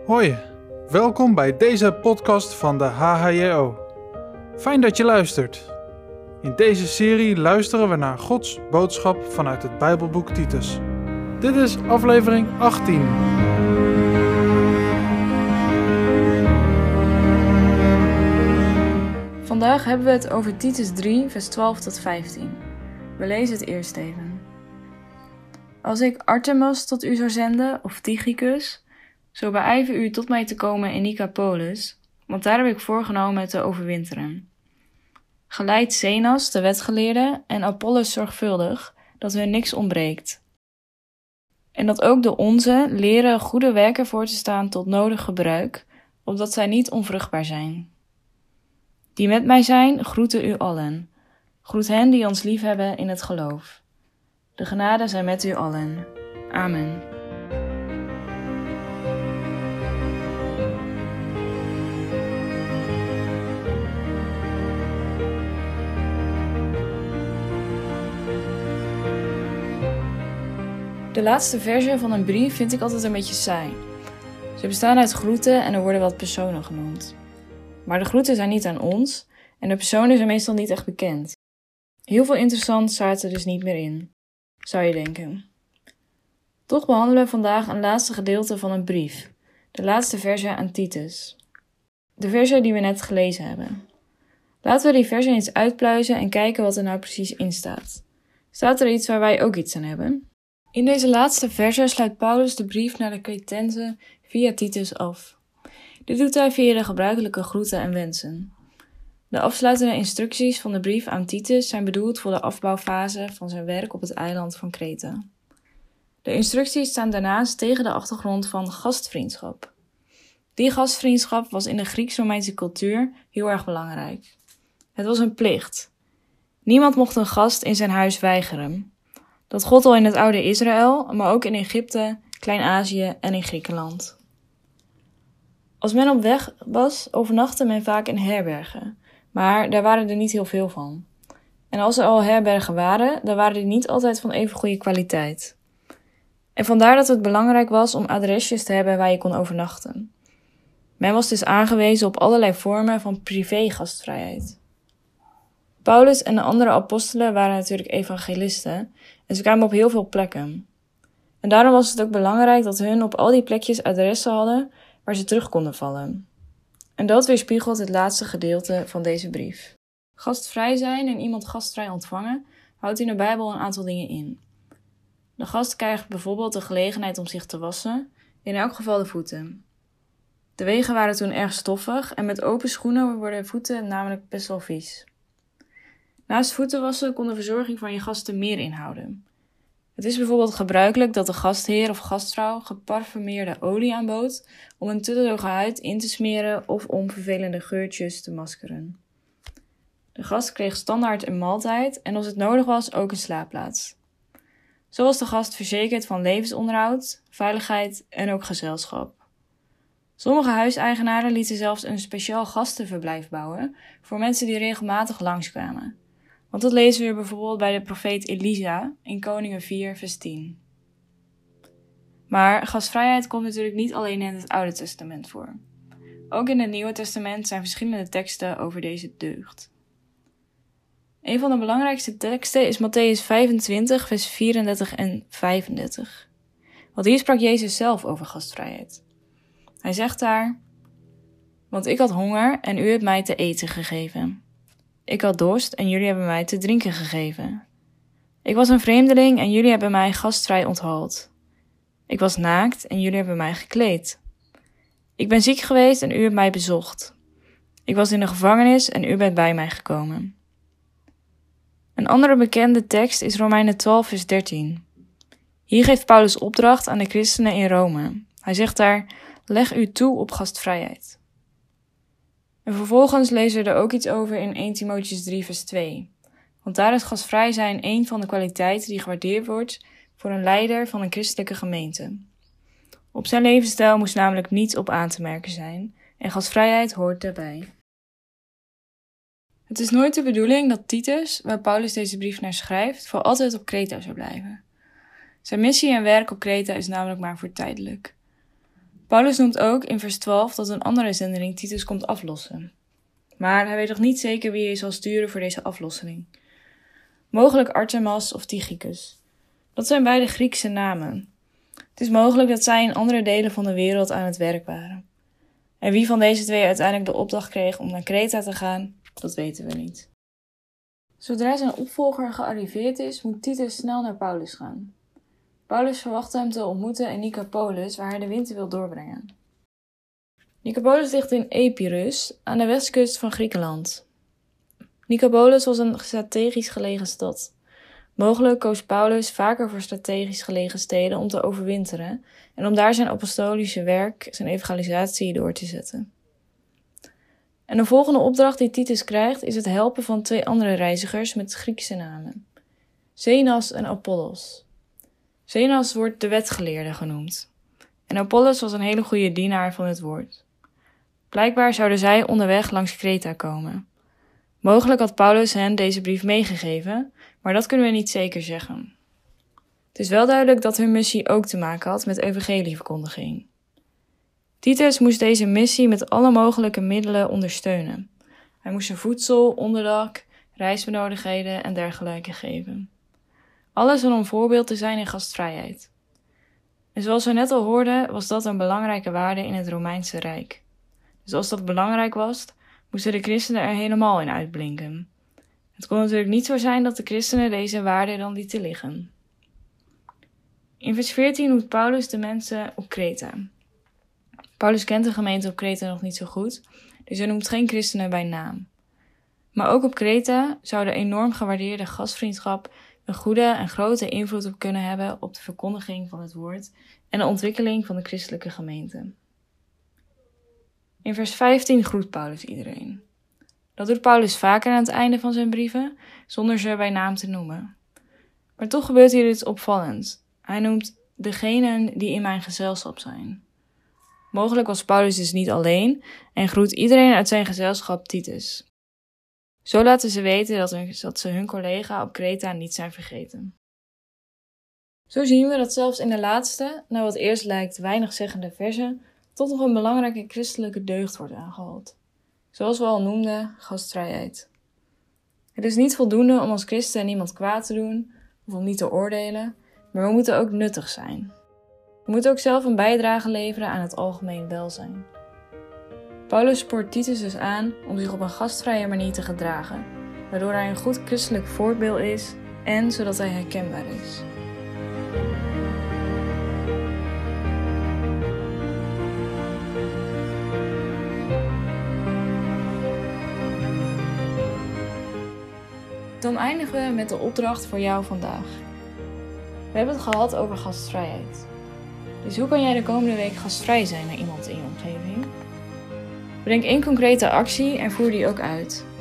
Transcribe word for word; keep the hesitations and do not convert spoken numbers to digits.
Hoi, welkom bij deze podcast van de H H J O. Fijn dat je luistert. In deze serie luisteren we naar Gods boodschap vanuit het Bijbelboek Titus. Dit is aflevering achttien. Vandaag hebben we het over Titus drie, vers twaalf tot vijftien. We lezen het eerst even. Als ik Artemas tot u zou zenden, of Tychicus, zo beijver u tot mij te komen in Nicopolis, want daar heb ik voorgenomen te overwinteren. Geleid Zenas, de wetgeleerde, en Apollos zorgvuldig, dat hun niks ontbreekt. En dat ook de onze leren goede werken voor te staan tot nodig gebruik, opdat zij niet onvruchtbaar zijn. Die met mij zijn, groeten u allen. Groet hen die ons liefhebben in het geloof. De genade zij met u allen. Amen. De laatste verzen van een brief vind ik altijd een beetje saai. Ze bestaan uit groeten en er worden wat personen genoemd. Maar de groeten zijn niet aan ons en de personen zijn meestal niet echt bekend. Heel veel interessant staat er dus niet meer in, zou je denken. Toch behandelen we vandaag een laatste gedeelte van een brief, de laatste verzen aan Titus. De verzen die we net gelezen hebben. Laten we die verzen eens uitpluizen en kijken wat er nou precies in staat. Staat er iets waar wij ook iets aan hebben? In deze laatste verzen sluit Paulus de brief naar de Cretenzen via Titus af. Dit doet hij via de gebruikelijke groeten en wensen. De afsluitende instructies van de brief aan Titus zijn bedoeld voor de afbouwfase van zijn werk op het eiland van Kreta. De instructies staan daarnaast tegen de achtergrond van gastvriendschap. Die gastvriendschap was in de Grieks-Romeinse cultuur heel erg belangrijk. Het was een plicht. Niemand mocht een gast in zijn huis weigeren. Dat gold al in het oude Israël, maar ook in Egypte, Klein-Azië en in Griekenland. Als men op weg was, overnachtte men vaak in herbergen, maar daar waren er niet heel veel van. En als er al herbergen waren, dan waren die niet altijd van even goede kwaliteit. En vandaar dat het belangrijk was om adresjes te hebben waar je kon overnachten. Men was dus aangewezen op allerlei vormen van privé-gastvrijheid. Paulus en de andere apostelen waren natuurlijk evangelisten en ze kwamen op heel veel plekken. En daarom was het ook belangrijk dat hun op al die plekjes adressen hadden waar ze terug konden vallen. En dat weerspiegelt het laatste gedeelte van deze brief. Gastvrij zijn en iemand gastvrij ontvangen houdt in de Bijbel een aantal dingen in. De gast krijgt bijvoorbeeld de gelegenheid om zich te wassen, in elk geval de voeten. De wegen waren toen erg stoffig en met open schoenen worden voeten namelijk best wel vies. Naast voeten wassen kon de verzorging van je gasten meer inhouden. Het is bijvoorbeeld gebruikelijk dat de gastheer of gastvrouw geparfumeerde olie aanbood om een te droge huid in te smeren of om vervelende geurtjes te maskeren. De gast kreeg standaard een maaltijd en als het nodig was ook een slaapplaats. Zo was de gast verzekerd van levensonderhoud, veiligheid en ook gezelschap. Sommige huiseigenaren lieten zelfs een speciaal gastenverblijf bouwen voor mensen die regelmatig langskwamen. Want dat lezen we bijvoorbeeld bij de profeet Elisa in Koningen vier, vers tien. Maar gastvrijheid komt natuurlijk niet alleen in het Oude Testament voor. Ook in het Nieuwe Testament zijn verschillende teksten over deze deugd. Een van de belangrijkste teksten is Mattheüs vijfentwintig, vers vierendertig en vijfendertig. Want hier sprak Jezus zelf over gastvrijheid. Hij zegt daar: want ik had honger en u hebt mij te eten gegeven. Ik had dorst en jullie hebben mij te drinken gegeven. Ik was een vreemdeling en jullie hebben mij gastvrij onthaald. Ik was naakt en jullie hebben mij gekleed. Ik ben ziek geweest en u hebt mij bezocht. Ik was in de gevangenis en u bent bij mij gekomen. Een andere bekende tekst is Romeinen twaalf, vers dertien. Hier geeft Paulus opdracht aan de christenen in Rome. Hij zegt daar: leg u toe op gastvrijheid. En vervolgens lezen we er ook iets over in eerste Timotheüs drie, vers twee. Want daar is gastvrij zijn een van de kwaliteiten die gewaardeerd wordt voor een leider van een christelijke gemeente. Op zijn levensstijl moest namelijk niets op aan te merken zijn en gastvrijheid hoort daarbij. Het is nooit de bedoeling dat Titus, waar Paulus deze brief naar schrijft, voor altijd op Kreta zou blijven. Zijn missie en werk op Kreta is namelijk maar voor tijdelijk. Paulus noemt ook in vers twaalf dat een andere zendeling Titus komt aflossen. Maar hij weet nog niet zeker wie hij zal sturen voor deze aflossing. Mogelijk Artemas of Tychicus. Dat zijn beide Griekse namen. Het is mogelijk dat zij in andere delen van de wereld aan het werk waren. En wie van deze twee uiteindelijk de opdracht kreeg om naar Kreta te gaan, dat weten we niet. Zodra zijn opvolger gearriveerd is, moet Titus snel naar Paulus gaan. Paulus verwacht hem te ontmoeten in Nicopolis, waar hij de winter wil doorbrengen. Nicopolis ligt in Epirus, aan de westkust van Griekenland. Nicopolis was een strategisch gelegen stad. Mogelijk koos Paulus vaker voor strategisch gelegen steden om te overwinteren en om daar zijn apostolische werk, zijn evangelisatie, door te zetten. En de volgende opdracht die Titus krijgt is het helpen van twee andere reizigers met Griekse namen. Zenas en Apollos. Zenas wordt de wetgeleerde genoemd. En Apollos was een hele goede dienaar van het woord. Blijkbaar zouden zij onderweg langs Kreta komen. Mogelijk had Paulus hen deze brief meegegeven, maar dat kunnen we niet zeker zeggen. Het is wel duidelijk dat hun missie ook te maken had met evangelieverkondiging. Titus moest deze missie met alle mogelijke middelen ondersteunen. Hij moest ze voedsel, onderdak, reisbenodigdheden en dergelijke geven. Alles om een voorbeeld te zijn in gastvrijheid. En zoals we net al hoorden, was dat een belangrijke waarde in het Romeinse Rijk. Dus als dat belangrijk was, moesten de christenen er helemaal in uitblinken. Het kon natuurlijk niet zo zijn dat de christenen deze waarde dan lieten liggen. In vers veertien noemt Paulus de mensen op Kreta. Paulus kent de gemeente op Kreta nog niet zo goed, dus hij noemt geen christenen bij naam. Maar ook op Kreta zou de enorm gewaardeerde gastvriendschap een goede en grote invloed op kunnen hebben op de verkondiging van het woord en de ontwikkeling van de christelijke gemeente. In vers vijftien groet Paulus iedereen. Dat doet Paulus vaker aan het einde van zijn brieven, zonder ze bij naam te noemen. Maar toch gebeurt hier iets opvallends. Hij noemt degenen die in mijn gezelschap zijn. Mogelijk was Paulus dus niet alleen en groet iedereen uit zijn gezelschap Titus. Zo laten ze weten dat, hun, dat ze hun collega op Kreta niet zijn vergeten. Zo zien we dat zelfs in de laatste, naar wat eerst lijkt weinig zeggende verzen, tot nog een belangrijke christelijke deugd wordt aangehaald. Zoals we al noemden, gastvrijheid. Het is niet voldoende om als christen niemand kwaad te doen of om niet te oordelen, maar we moeten ook nuttig zijn. We moeten ook zelf een bijdrage leveren aan het algemeen welzijn. Paulus spoort Titus dus aan om zich op een gastvrije manier te gedragen, waardoor hij een goed christelijk voorbeeld is en zodat hij herkenbaar is. Dan eindigen we met de opdracht voor jou vandaag. We hebben het gehad over gastvrijheid. Dus hoe kan jij de komende week gastvrij zijn naar iemand in je omgeving? Bedenk één concrete actie en voer die ook uit.